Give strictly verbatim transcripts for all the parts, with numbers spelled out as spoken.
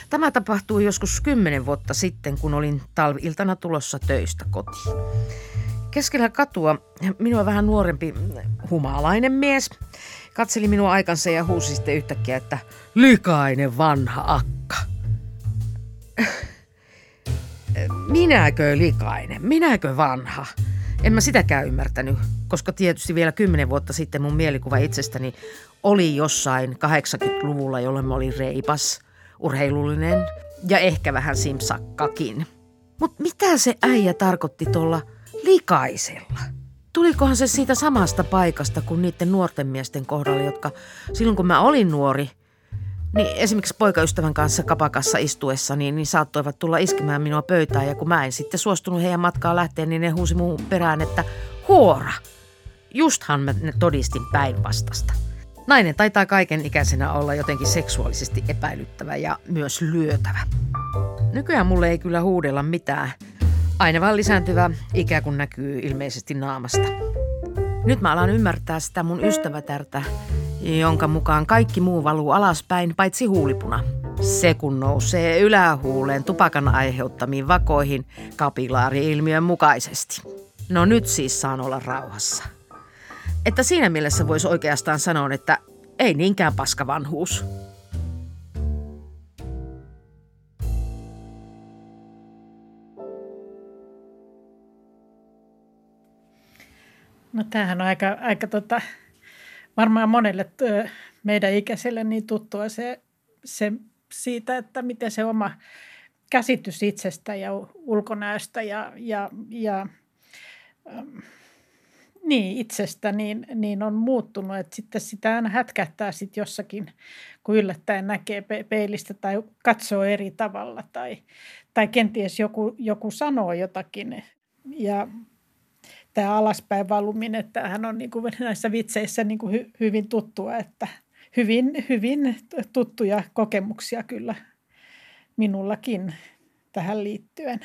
Tämä tapahtui joskus kymmenen vuotta sitten, kun olin talvi-iltana tulossa töistä kotiin. Keskellä katua minua vähän nuorempi humalainen mies katseli minua aikansa ja huusi sitten yhtäkkiä, että likainen vanha akka. Minäkö likainen? Minäkö vanha? En mä sitäkään ymmärtänyt, koska tietysti vielä kymmenen vuotta sitten mun mielikuva itsestäni oli jossain kahdeksankymmentäluvulla, jolloin mä olin reipas, urheilullinen ja ehkä vähän simsakkakin. Mutta mitä se äijä tarkoitti tuolla likaisella? Tulikohan se siitä samasta paikasta kuin niiden nuorten miesten kohdalla, jotka silloin kun mä olin nuori, niin esimerkiksi poikaystävän kanssa kapakassa istuessa, niin, niin saattoivat tulla iskemään minua pöytään. Ja kun mä en sitten suostunut heidän matkaan lähteä, niin ne huusi muun perään, että huora. Justhan mä ne todistin päinvastasta. Nainen taitaa kaiken ikäisenä olla jotenkin seksuaalisesti epäilyttävä ja myös lyötävä. Nykyään mulle ei kyllä huudella mitään. Aina vaan lisääntyvä ikä, kun näkyy ilmeisesti naamasta. Nyt mä alan ymmärtää sitä mun ystävätärtä, jonka mukaan kaikki muu valuu alaspäin, paitsi huulipuna. Se kun nousee ylähuuleen tupakan aiheuttamiin vakoihin kapilaari-ilmiön mukaisesti. No nyt siis saan olla rauhassa. Että siinä mielessä voisi oikeastaan sanoa, että ei niinkään paska vanhuus. No tämähän on aika, aika tota, varmaan monelle meidän ikäiselle niin tuttua se, se siitä, että miten se oma käsitys itsestä ja ulkonäöstä ja, ja, ja ähm, niin, itsestä niin, niin on muuttunut. Että sitten sitä aina hätkähtää sitten jossakin, kun yllättäen näkee peilistä tai katsoo eri tavalla tai, tai kenties joku, joku sanoo jotakin ja tämä alaspäin valuminen, tämähän on niin kuin näissä vitseissä niin kuin hy, hyvin tuttua, että hyvin, hyvin tuttuja kokemuksia kyllä minullakin tähän liittyen.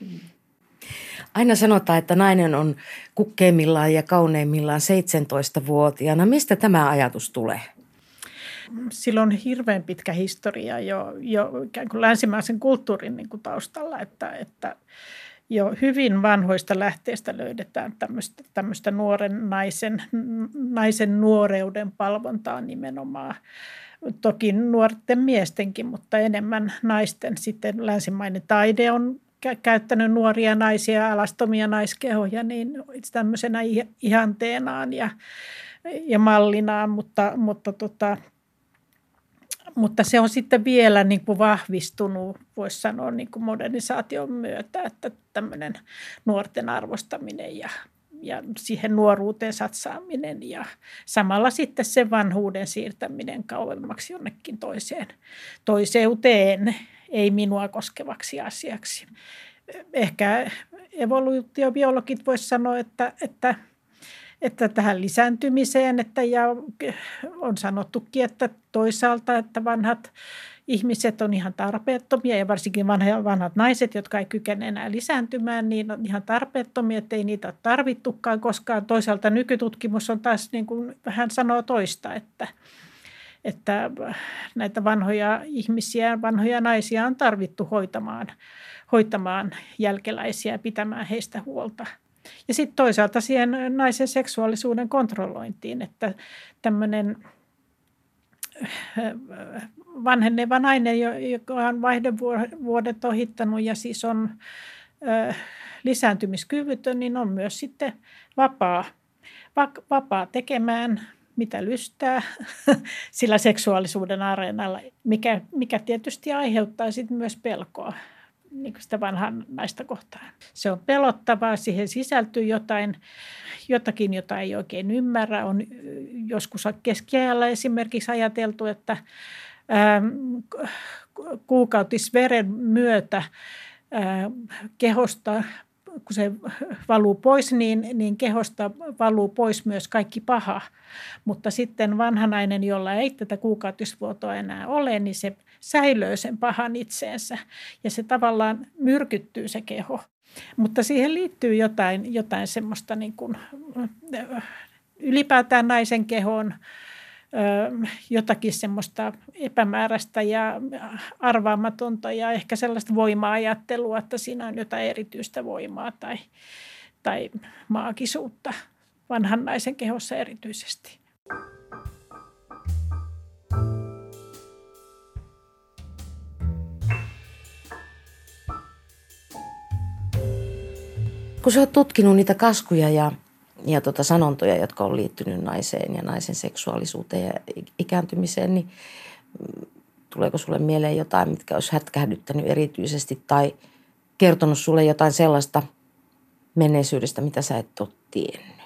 Aina sanotaan, että nainen on kukkeimmillaan ja kauneimmillaan seitsemäntoistavuotiaana. Mistä tämä ajatus tulee? Sillä on hirveän pitkä historia jo, jo ikään kuin länsimaisen kulttuurin niin kuin taustalla, että, että jo hyvin vanhoista lähteistä löydetään tämmöistä, tämmöistä nuoren naisen, naisen nuoreuden palvontaa nimenomaan. Toki nuorten miestenkin, mutta enemmän naisten. Sitten länsimainen taide on käyttänyt nuoria naisia, alastomia naiskehoja niin tämmöisenä ihanteenaan ja, ja mallinaan, mutta, mutta, tota, mutta se on sitten vielä niin kuin vahvistunut, voisi sanoa niin kuin modernisaation myötä, että tämmöinen nuorten arvostaminen ja, ja siihen nuoruuteen satsaaminen ja samalla sitten sen vanhuuden siirtäminen kauemmaksi jonnekin toiseen, toiseuteen, ei minua koskevaksi asiaksi. Ehkä evoluutiobiologit voisi sanoa, että, että, että tähän lisääntymiseen, että ja on sanottukin, että toisaalta, että vanhat ihmiset on ihan tarpeettomia ja varsinkin vanhat, vanhat naiset, jotka ei kykene enää lisääntymään, niin on ihan tarpeettomia, että ei niitä ole tarvittukaan koskaan. Toisaalta nykytutkimus on taas, niin kuin hän sanoo toista, että että näitä vanhoja ihmisiä, vanhoja naisia on tarvittu hoitamaan, hoitamaan jälkeläisiä ja pitämään heistä huolta. Ja sitten toisaalta siihen naisen seksuaalisuuden kontrollointiin, että tämmöinen vanheneva nainen, joka on vaihdevuodet ohittanut ja siis on lisääntymiskyvytön, niin on myös sitten vapaa, vapaa tekemään mitä lystää sillä seksuaalisuuden areenalla, mikä, mikä tietysti aiheuttaa sitten myös pelkoa niin kuin sitä vanhaa naista kohtaan. Se on pelottavaa, siihen sisältyy jotain, jotakin, jota ei oikein ymmärrä. On joskus keskiajalla esimerkiksi ajateltu, että ää, kuukautisveren myötä ää, kehosta, kun se valuu pois, niin, niin kehosta valuu pois myös kaikki paha. Mutta sitten vanhanainen, jolla ei tätä kuukautisvuotoa enää ole, niin se säilöö sen pahan itseensä ja se tavallaan myrkyttyy se keho. Mutta siihen liittyy jotain, jotain semmoista niin kuin ylipäätään naisen kehoon jotakin semmoista epämääräistä ja arvaamatonta ja ehkä sellaista voima-ajattelua, että siinä on jotain erityistä voimaa tai, tai maagisuutta vanhan naisen kehossa erityisesti. Kun sä oot tutkinut niitä kaskuja ja, ja tota sanontoja, jotka on liittynyt naiseen ja naisen seksuaalisuuteen ja ikääntymiseen, niin tuleeko sulle mieleen jotain, mitkä olisi hätkähdyttänyt erityisesti tai kertonut sulle jotain sellaista menneisyydestä, mitä sä et ole tiennyt?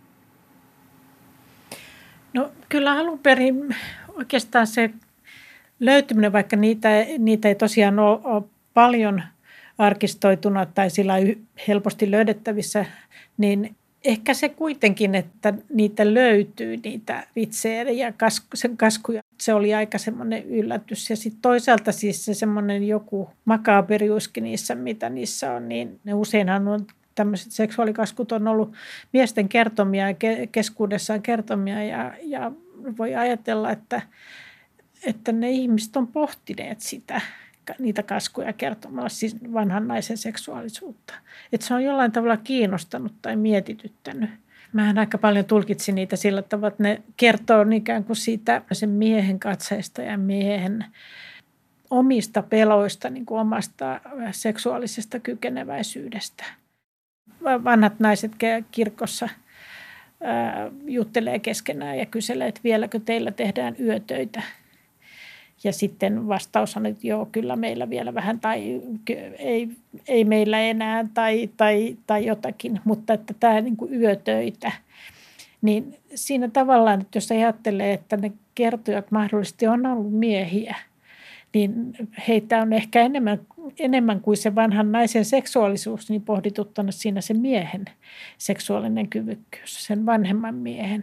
No kyllä alun perin oikeastaan se löytyminen, vaikka niitä, niitä ei tosiaan ole, ole paljon arkistoituna tai sillä helposti löydettävissä, niin ehkä se kuitenkin, että niitä löytyy, niitä vitsejä ja sen kaskuja. Se oli aika semmoinen yllätys. Ja sitten toisaalta siis se semmoinen joku makaberiuskin niissä, mitä niissä on, niin ne useinhan on tämmöiset seksuaalikaskut on ollut miesten kertomia ja keskuudessaan kertomia ja, ja voi ajatella, että, että ne ihmiset on pohtineet sitä, niitä kaskuja kertomalla siis vanhan naisen seksuaalisuutta. Että se on jollain tavalla kiinnostanut tai mietityttänyt. Mähän aika paljon tulkitsin niitä sillä tavalla, että ne kertoo ikään kuin siitä sen miehen katseesta ja miehen omista peloista, niin kuin omasta seksuaalisesta kykeneväisyydestä. Vanhat naiset kirkossa ää, juttelee keskenään ja kyselee, että vieläkö teillä tehdään yötöitä. Ja sitten vastaus on, että joo, kyllä meillä vielä vähän tai ei, ei meillä enää tai, tai, tai jotakin, mutta että tämä niin kuin yötöitä. Niin siinä tavallaan, että jos ajattelee, että ne kertojat mahdollisesti on ollut miehiä, niin heitä on ehkä enemmän, enemmän kuin se vanhan naisen seksuaalisuus, niin pohdituttanut siinä se miehen seksuaalinen kyvykkyys, sen vanhemman miehen.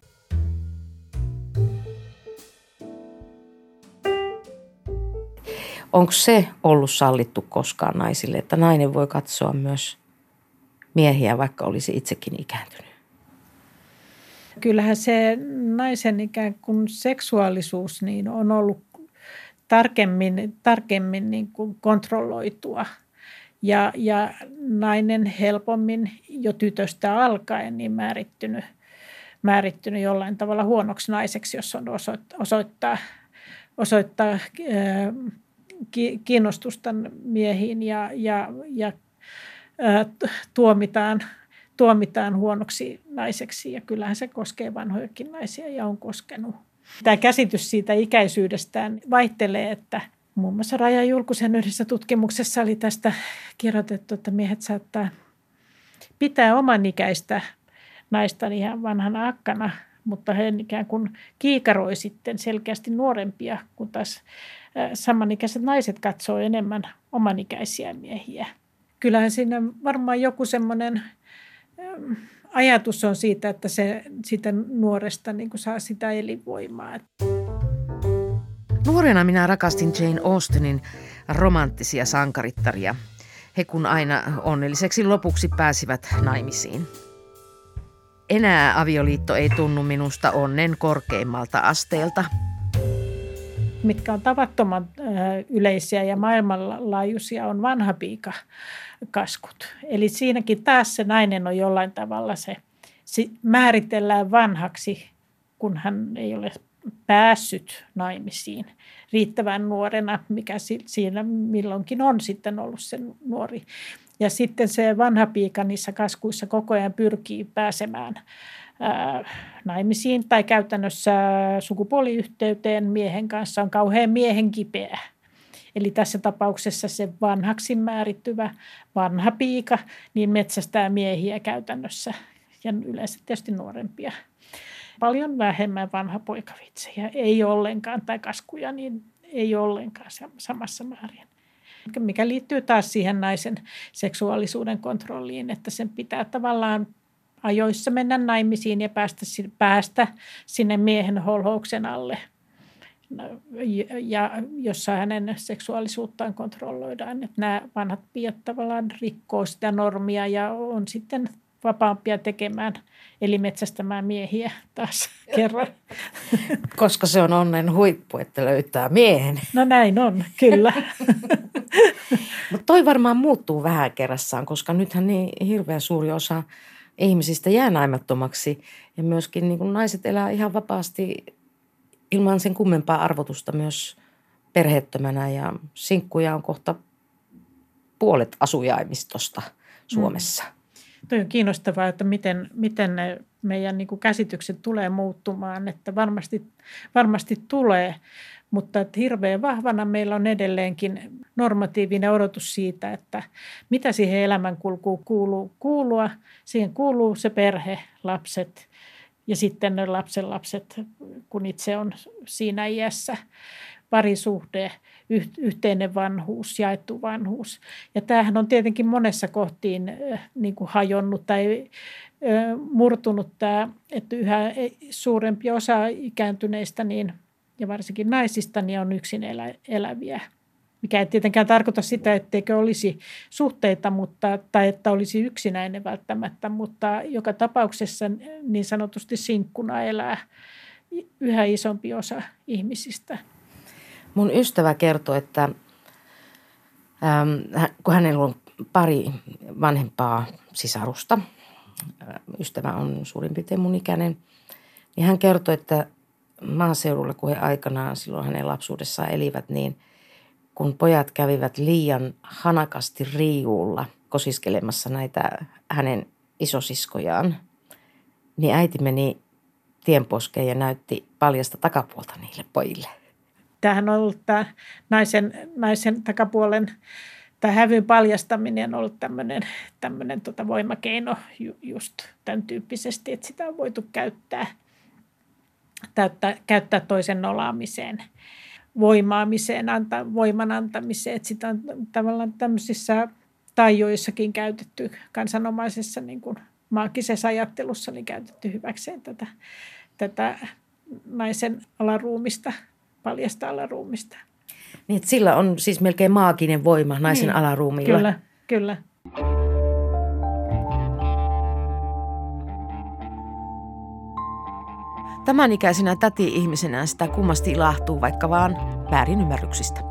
Onko se ollut sallittu koskaan naisille, että nainen voi katsoa myös miehiä, vaikka olisi itsekin ikääntynyt? Kyllähän se naisen ikään kuin seksuaalisuus niin on ollut tarkemmin, tarkemmin niin kuin kontrolloitua ja, ja nainen helpommin jo tytöstä alkaen niin määrittynyt, määrittynyt jollain tavalla huonoksi naiseksi, jos on osoittaa, osoittaa kiinnostusta miehiin ja, ja, ja ää, tuomitaan, tuomitaan huonoksi naiseksi. Ja kyllähän se koskee vanhojakin naisia ja on koskenut. Tämä käsitys siitä ikäisyydestään vaihtelee, että muun muassa Raija Julkusen yhdessä tutkimuksessa oli tästä kirjoitettu, että miehet saattaa pitää oman ikäistä naista ihan vanhana akkana, mutta he ikään kuin kiikaroi sitten selkeästi nuorempia, kun taas samanikäiset naiset katsoo enemmän omanikäisiä miehiä. Kyllähän siinä varmaan joku semmoinen ajatus on siitä, että se siitä nuoresta niin kuin saa sitä elinvoimaa. Nuorena minä rakastin Jane Austenin romanttisia sankarittaria. He kun aina onnelliseksi lopuksi pääsivät naimisiin. Enää avioliitto ei tunnu minusta onnen korkeimmalta asteelta. Mitkä on tavattoman yleisiä ja maailmanlaajuisia on vanhapiikakaskut. Eli siinäkin taas se nainen on jollain tavalla se, se määritellään vanhaksi, kun hän ei ole päässyt naimisiin riittävän nuorena, mikä siinä milloinkin on sitten ollut se nuori. Ja sitten se vanha piika niissä kaskuissa koko ajan pyrkii pääsemään ää, naimisiin tai käytännössä sukupuoliyhteyteen miehen kanssa, on kauhean miehen kipeä. Eli tässä tapauksessa se vanhaksi määrittyvä vanha piika niin metsästää miehiä käytännössä ja yleensä tietysti nuorempia. Paljon vähemmän vanha poikavitsejä, ei ollenkaan, tai kaskuja, niin ei ollenkaan samassa määrin. Mikä liittyy taas siihen naisen seksuaalisuuden kontrolliin, että sen pitää tavallaan ajoissa mennä naimisiin ja päästä, päästä sinne miehen holhouksen alle, ja jossa hänen seksuaalisuuttaan kontrolloidaan. Että nämä vanhat piiat tavallaan rikkoo sitä normia ja on sitten vapaampia tekemään, eli metsästämään miehiä taas kerran. Koska se on onnen huippu, että löytää miehen. No näin on, kyllä. Mutta toi varmaan muuttuu vähän kerrassaan, koska nythän niin hirveän suuri osa ihmisistä jää naimattomaksi. Ja myöskin niin kun naiset elää ihan vapaasti ilman sen kummempaa arvotusta myös perheettömänä. Ja sinkkuja on kohta puolet asujaimistosta Suomessa. Mm. Toi on kiinnostavaa, että miten, miten ne meidän niin kuin käsitykset tulee muuttumaan, että varmasti, varmasti tulee, mutta että hirveän vahvana meillä on edelleenkin normatiivinen odotus siitä, että mitä siihen elämänkulkuun kuuluu kuulua. Siihen kuuluu se perhe, lapset ja sitten ne lapsenlapset, kun itse on siinä iässä. Parisuhde, yhteinen vanhuus, jaettu vanhuus. Ja tämähän on tietenkin monessa kohtiin niin kuin hajonnut tai murtunut tämä, että yhä suurempi osa ikääntyneistä niin, ja varsinkin naisista niin on yksin elä, eläviä. Mikä ei tietenkään tarkoita sitä, etteikö olisi suhteita mutta, tai että olisi yksinäinen välttämättä, mutta joka tapauksessa niin sanotusti sinkkuna elää yhä isompi osa ihmisistä. Mun ystävä kertoi, että ähm, kun hänellä on pari vanhempaa sisarusta, ystävä on suurin piirtein mun ikäinen, niin hän kertoi, että maaseudulla, kun he aikanaan silloin hänen lapsuudessaan elivät, niin kun pojat kävivät liian hanakasti riiuulla kosiskelemassa näitä hänen isosiskojaan, niin äiti meni tienposkeen ja näytti paljasta takapuolta niille pojille. Tämähän on ollut tämä naisen, naisen takapuolen, tämä hävyn paljastaminen on ollut tämmöinen, tämmöinen tota voimakeino ju, just tämän tyyppisesti, että sitä on voitu käyttää, täyttää, käyttää toisen nolaamiseen, voimaamiseen, anta, voiman antamiseen. Että sitä on tavallaan tämmöisissä taijoissakin käytetty kansanomaisessa niin kuin maagisessa ajattelussa niin käytetty hyväkseen tätä, tätä naisen alaruumista. Paljasta alaruumista. Niin, että sillä on siis melkein maaginen voima naisen niin, alaruumilla. Kyllä, kyllä. Tämän ikäisenä täti-ihmisenä sitä kummasti ilahtuu, vaikka vaan väärinymmärryksistä.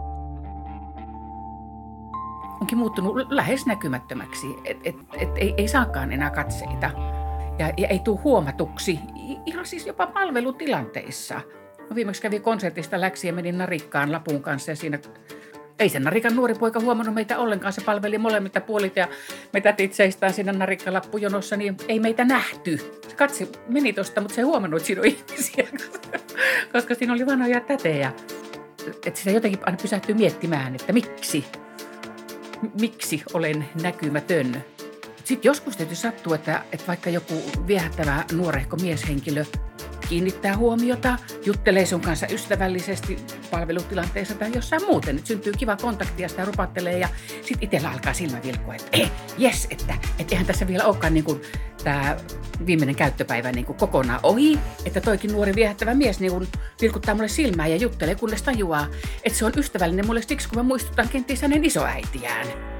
Onkin muuttunut lähes näkymättömäksi, että et, et, ei, ei saakaan enää katseita ja, ja ei tule huomatuksi, ihan siis jopa palvelutilanteissa. No viimeksi kävi konsertista läksi ja menin narikkaan lapun kanssa ja siinä ei sen narikan nuori poika huomannut meitä ollenkaan. Se palveli molemmilta puolit ja me tätit seistään siinä narikkalappujonossa, niin ei meitä nähty. Se katse meni tosta, mutta se ei huomannut, että siinä on ihmisiä, koska siinä oli vanhoja tätejä. Että sitä jotenkin aina pysähtyy miettimään, että miksi, miksi olen näkymätön. Sitten joskus tietysti sattuu, että, että vaikka joku viehättävä nuorehko mieshenkilö kiinnittää huomiota, juttelee sun kanssa ystävällisesti palvelutilanteessa tai jossain muuten. Nyt syntyy kiva kontakti ja sitä rupattelee ja sitten itsellä alkaa silmä vilkkua, että eh, jes, että et eihän tässä vielä olekaan niin kuin tämä viimeinen käyttöpäivä niin kuin kokonaan ohi, että toikin nuori viehättävä mies niin kuin vilkuttaa mulle silmää ja juttelee, kunnes tajuaa, että se on ystävällinen mulle siksi, kun mä muistutan kenties hänen isoäitiään.